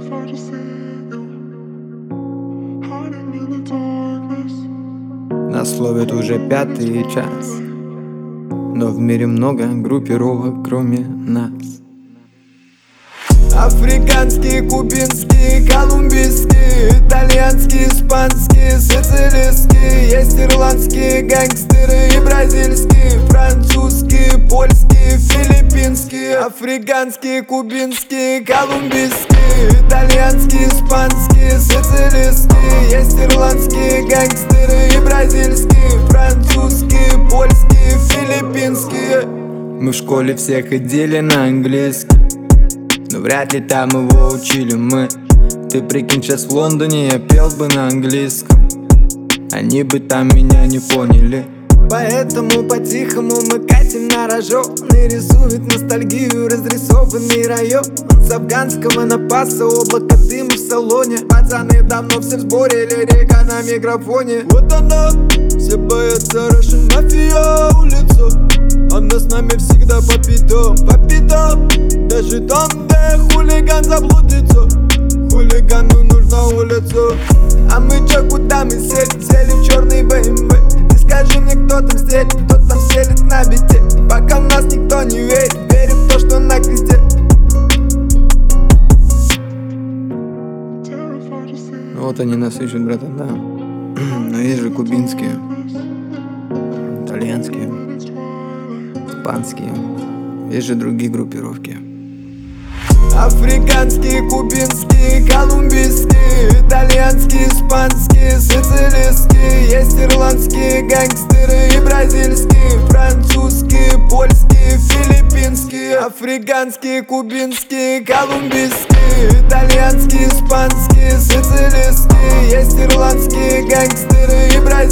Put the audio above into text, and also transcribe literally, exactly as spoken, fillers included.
Нас ловят уже пятый час, но в мире много группировок, кроме нас. Африканские, кубинские, колумбийские, итальянские, испанские, сицилийские. Есть ирландские гангстеры и бразильские, французские, польские, филиппинские. Африканские, кубинские, колумбийские, итальянские, испанские, сицилийские. Есть ирландские гангстеры и бразильские, французские, польские, филиппинские. Мы в школе все ходили на английский, но вряд ли там его учили мы. Ты прикинь, сейчас в Лондоне я пел бы на английском, они бы там меня не поняли. Поэтому по-тихому мы катим на рожок. Нарисует ностальгию разрисованный район. С афганского напаса облако дыма в салоне. Пацаны давно все в сборе, лирика на микрофоне. Вот она, все боятся Russian Mafia улицу. Она с нами всегда по пятам, по пятам. Даже там, где хулиган заблудится, хулигану нужна улица. А мы чё, куда мы сели? Сели в черный бэ эм вэ. Ты скажи мне, кто там селит, кто там селит на бите. Пока в нас никто не верит, верит в то, что на кресте. Ну вот они нас ищут, братан, да. Но есть же кубинские, итальянские, испанские, есть же другие группировки. Африканские, кубинские, колумбийские, итальянские, испанские, сицилийские. Есть ирландские гангстеры и бразильские, французские, польские, филиппинские. Африканские, кубинские, колумбийские, итальянские, испанские, сицилийские. Есть ирландские гангстеры и бразильские.